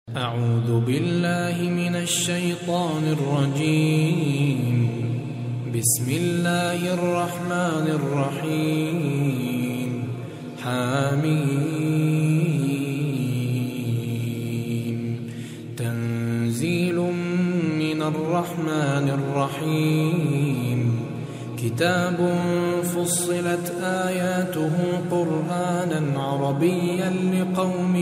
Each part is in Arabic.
أعوذ بالله من الشيطان الرجيم. بسم الله الرحمن الرحيم. حميم. تنزيل من الرحمن الرحيم. كتاب فصلت آياته قرآنا عربيا لقوم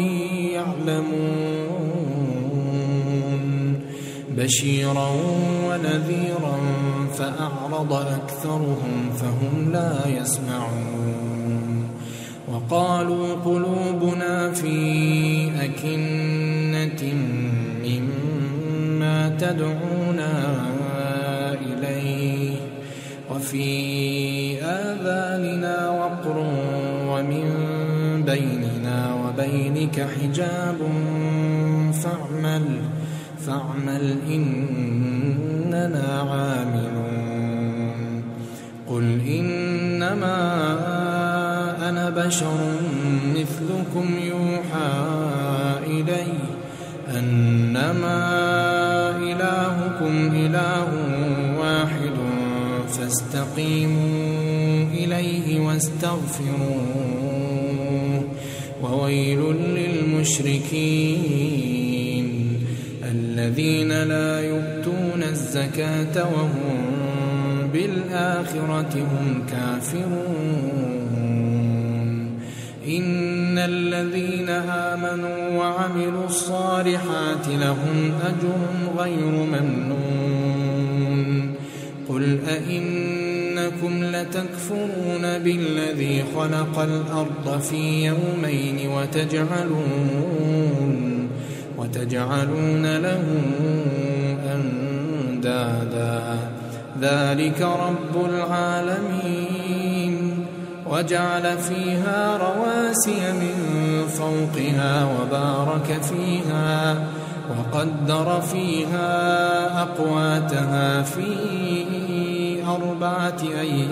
يعلمون بشيرا ونذيرا فأعرض أكثرهم فهم لا يسمعون وقالوا قلوبنا في أكنة مما تدعونا إليه وفي آذاننا وقر ومن بيننا وبينك حجاب فاعمل إننا عاملون. قل إنما أنا بشر مثلكم يوحى إلي أنما إلهكم إله واحد فاستقيموا إليه واستغفروه وويل للمشركين الذين لا يؤتون الزكاة وهم بالآخرة هم كافرون. إن الذين آمنوا وعملوا الصالحات لهم أجر غير ممنون. قل أئنكم لتكفرون بالذي خلق الأرض في يومين وتجعلون له أندادا ذلك رب العالمين. وجعل فيها رواسي من فوقها وبارك فيها وقدر فيها أقواتها في 4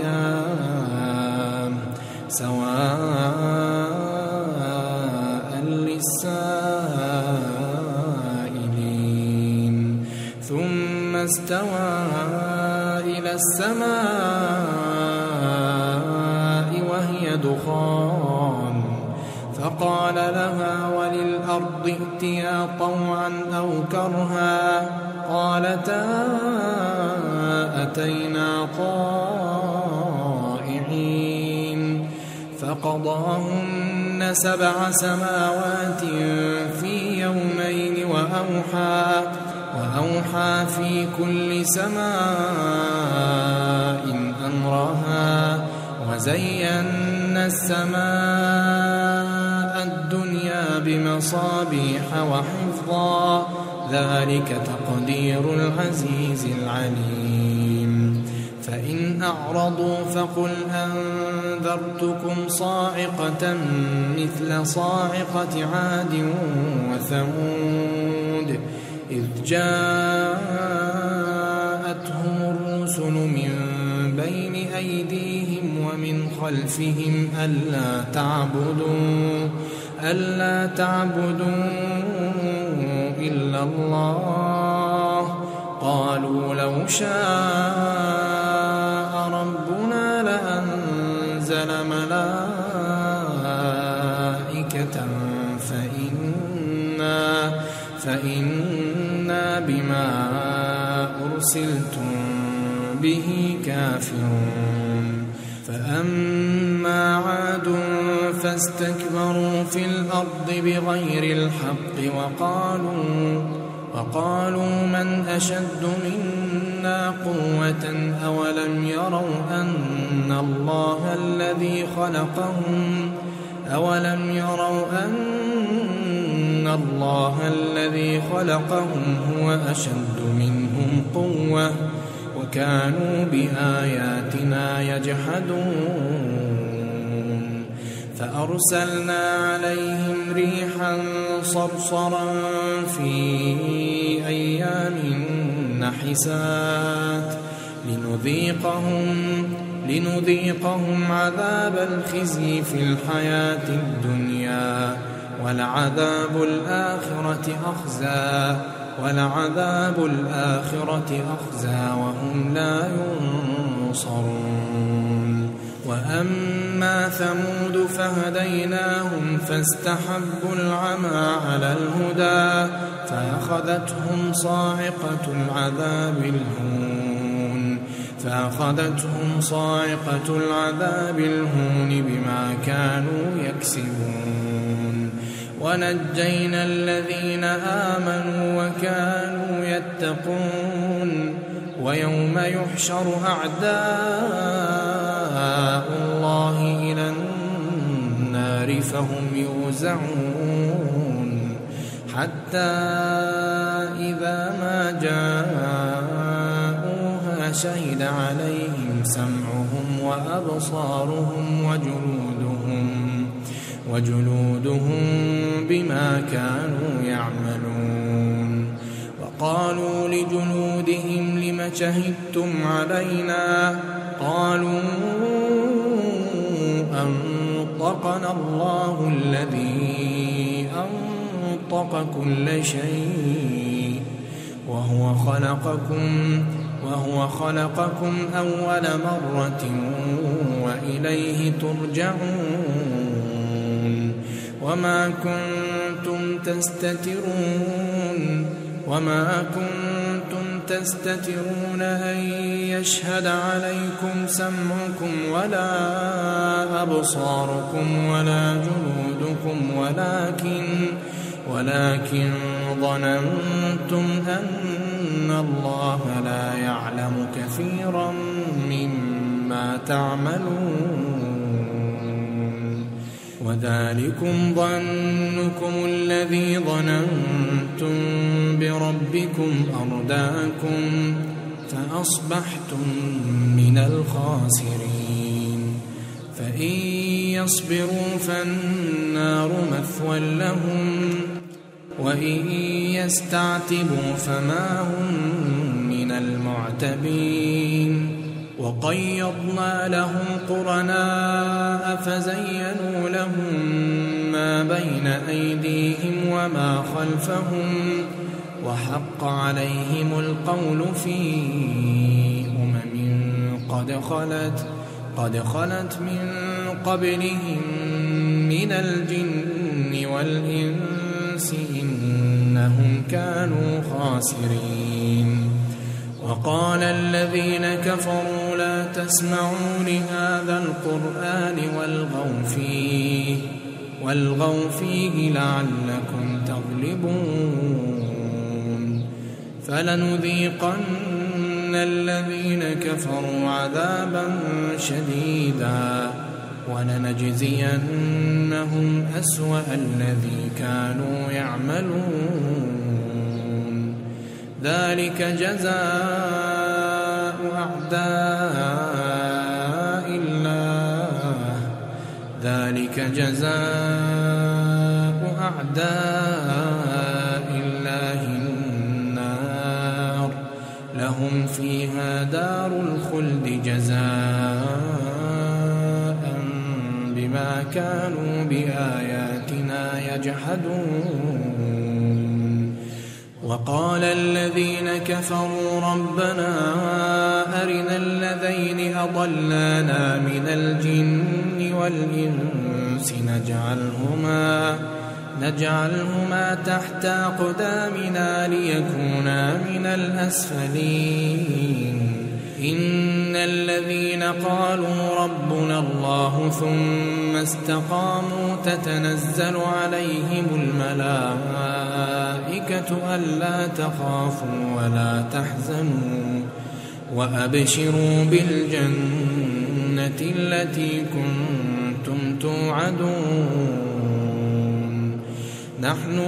أيام سواء للسائلين. ثم استوى إلى السماء وهي دخان فقال لها وللأرض ائتيا طوعا أو كرها قالتا أتينا طائعين. فقضاهن 7 سماوات في يومين وأوحى في كل سماء أمرها وزينا السماء الدنيا بمصابيح وحفظا ذلك تقدير العزيز العليم. فإن أعرضوا فقل أنذرتكم صاعقة مثل صاعقة عاد وثمود إذ جاءتهم الرسل من بين أيديهم ومن خلفهم ألا تعبدوا إلا الله قالوا لو شاء ربنا لأنزل ملائكة فإنا بما أرسلتم به كافرون. فأما عاد فاستكبروا في الأرض بغير الحق وقالوا من أشد منا قوة أولم يروا أن الله الذي خلقهم هو أشد منهم قوة وكانوا بآياتنا يجحدون. فأرسلنا عليهم ريحا صرصرا في أيام نحسات لنذيقهم عذاب الخزي في الحياة الدنيا ولعذاب الآخرة أخزى وهم لا ينصرون. وأما ثمود فهديناهم فاستحبوا العمى على الهدى فأخذتهم صاعقة العذاب الهون بما كانوا يكسبون. ونجينا الذين آمنوا وكانوا يتقون. ويوم يحشر أعداء الله إلى النار فهم يوزعون حتى إذا ما جاءوها شهد عليهم سمعهم وأبصارهم وجلودهم بما كانوا يعملون. وقالوا لجلودهم لم شهدتم علينا؟ قالوا أنطقنا الله الذي أنطق كل شيء وهو خلقكم أول مرة وإليه ترجعون. وما كنتم تستترون أن يشهد عليكم سمعكم ولا أبصاركم ولا جلودكم ولكن ظننتم أن الله لا يعلم كثيرا مما تعملون. وذلكم ظنكم الذي ظننتم بربكم أرداكم فأصبحتم من الخاسرين. فإن يصبروا فالنار مثوى لهم وإن يستعتبوا فما هم من المعتبين. وقيضنا لهم قرناء فزينوا لهم ما بين أيديهم وما خلفهم وحق عليهم القول في قد خلت من قبلهم من الجن والإنس إنهم كانوا خاسرين. وقال الذين كفروا لا تسمعوا لهذا القرآن والغوا فيه لعلكم تغلبون. فلنذيقن الذين كفروا عذابا شديدا ولنجزينهم أسوأ الذي كانوا يعملون. ذلك جزاء أعداء الله النار لهم فيها دار الخلد جزاء بما كانوا بآياتنا يجحدون. وقال الذين كفروا ربنا أرنا الذين أضلانا من الجن والإنس نجعلهما تحت أقدامنا ليكونا من الأسفلين. إن الذين قالوا ربنا الله ثم استقاموا تتنزل عليهم الملائكة ألا تخافوا ولا تحزنوا وأبشروا بالجنة التي كنتم توعدون. نحن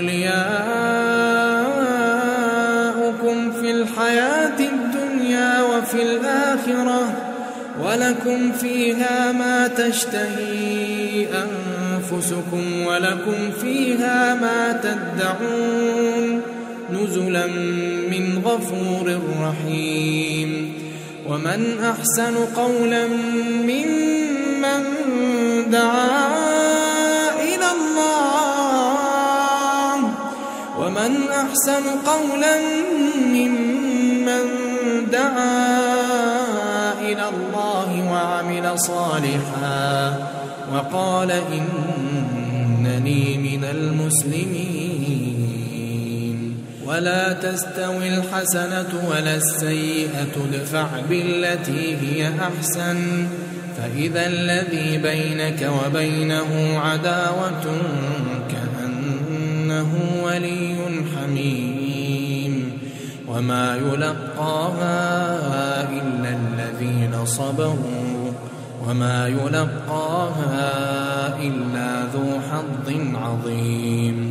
أولياؤكم في الحياة الدنيا وفي الآخرة ولكم فيها ما تشتهي أنفسكم ولكم فيها ما تدعون نزلا من غفور رحيم. ومن أحسن قولا ممن دعا إلى الله ومن أحسن قولا ممن دعا إلى الله وعمل صالحا وقال إنني من المسلمين. ولا تستوي الحسنة ولا السيئة ادفع بالتي هي أحسن فإذا الذي بينك وبينه عداوة كأنه ولي حميم. وما يلقاها إلا الذين صبروا وما يلقاها إلا ذو حظ عظيم.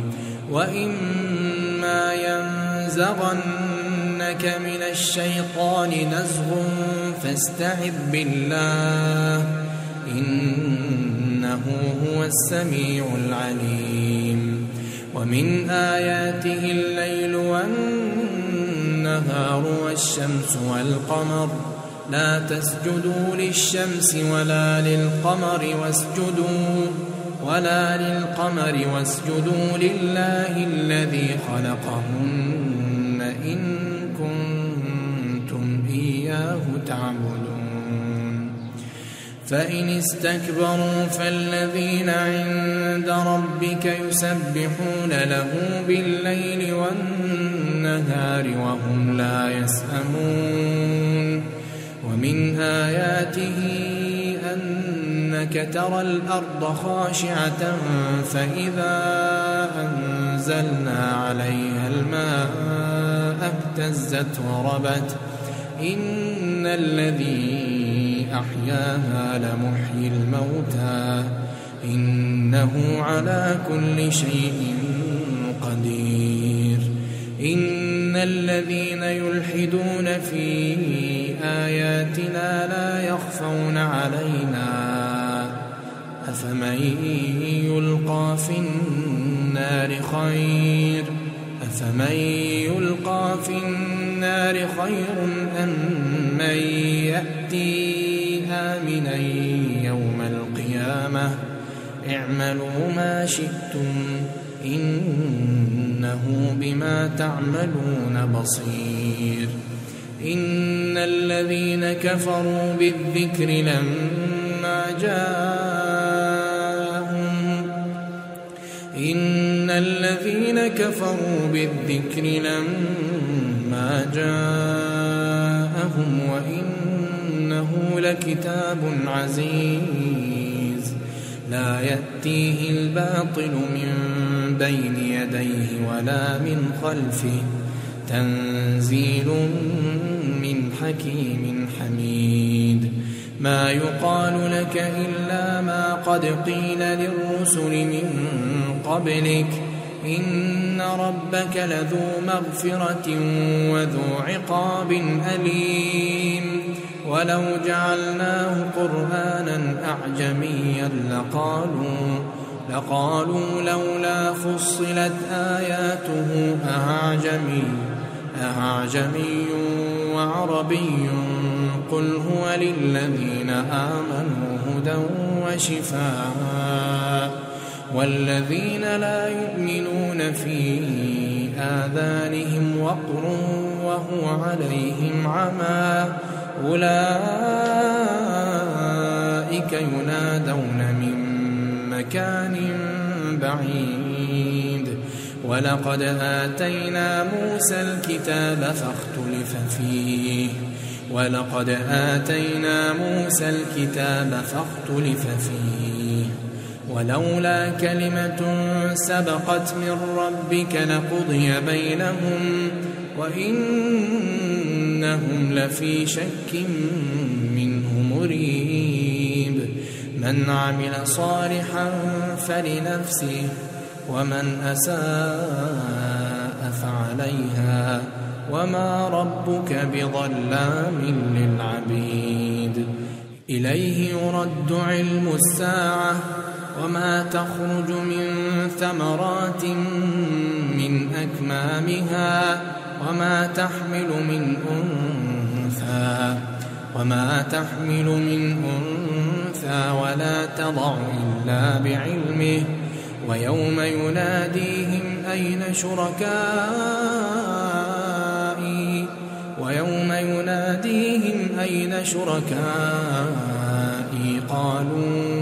وإما ينزغنك من الشيطان نزغ فاستعذ بالله إنه هو السميع العليم. ومن آياته الليل والنهار والشمس والقمر لا تسجدوا للشمس ولا للقمر واسجدوا لله الذي خلقهن إن كنتم إياه تعبدون. فإن استكبروا فالذين عند ربك يسبحون له بالليل والنهار وهم لا يسأمون. ومن آياته أنك ترى الأرض خاشعة فإذا أنزلنا عليها الماء اهتزت وربت إن الذي أحياها لمحيي الموتى إنه على كل شيء قدير. إن الذين يلحدون في آياتنا لا يخفون علينا أفمن يلقى في النار خير أم من يأتي آمنا يوم القيامة اعملوا ما شئتم إنه بما تعملون بصير. إن الذين كفروا بالذكر لما جاءهم وإنه لكتاب عزيز لا يأتيه الباطل من بين يديه ولا من خلفه تنزيل من حكيم حميد. ما يقال لك إلا ما قد قيل للرسل من قبلك إن ربك لذو مغفرة وذو عقاب أليم. ولو جعلناه قرآنا أعجميا لقالوا لولا فصلت آياته أعجمي وعربي قل هو للذين آمنوا هدى وشفاء والذين لا يؤمنون في آذانهم وقر وهو عليهم عمى أولئك ينادون من مكان بعيد. ولقد آتينا موسى الكتاب فاختلف فيه ولولا كلمة سبقت من ربك لقضي بينهم وإنهم لفي شك منه مريب. من عمل صالحا فلنفسه ومن أساء فعليها وما ربك بظلام للعبيد. إليه يرد علم الساعة وما تخرج من ثمرات من أكمامها وما تحمل من أنثى ولا تضع إلا بعلمه ويوم يناديهم أين شركائي ويوم يناديهم أين شركائي قالوا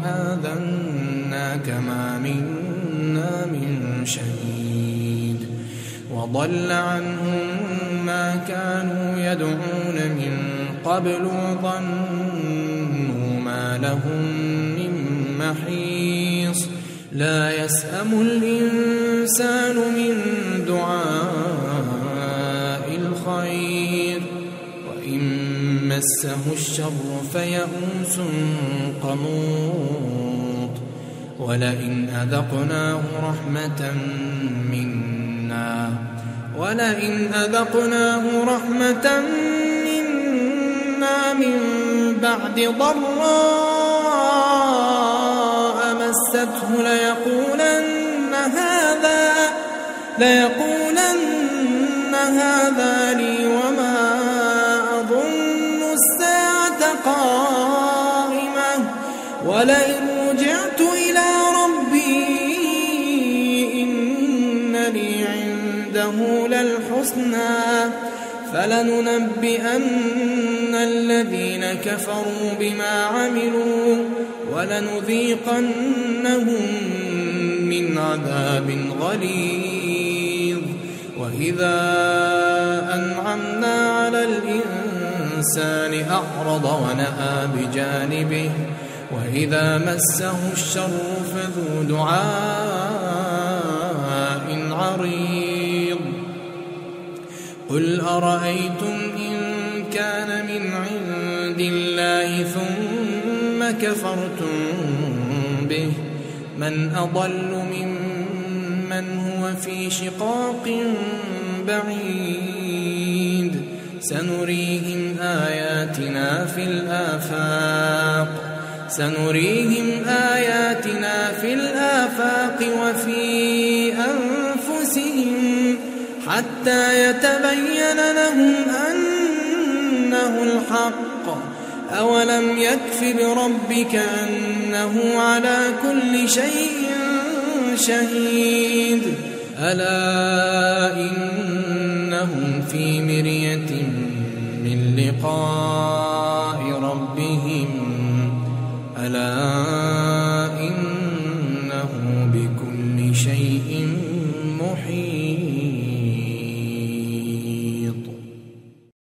آذناك ما منا من شهيد وضل عنهم ما كانوا يدعون من قبل وظنوا ما لهم من محيص لا يسأم الإنسان من دعاء الخير وإن مسه الشر فيئوس قنوط ولئن أذقناه رحمة منا من بعد ضراء مسته ليقولن هذا لي وما أظن الساعة قائمة ولئن رجعت إلى ربي إن لي عنده للحسنى فلننبئن الذين كفروا بما عملوا ولنذيقنهم من عذاب غليظ وإذا أنعمنا على الإنسان أعرض ونأى بجانبه وإذا مسه الشر فذو دعاء عريض قل أرأيتم إن كان من عند الله ثم كفرتم به من أضل ممن هو في شقاق بعيد سنريهم آياتنا في الآفاق وفي أنفسهم حتى يتبين لهم أنه الحق أولم يكف بربك أنه على كل شيء شهيد ألا إنهم في مرية من لقاء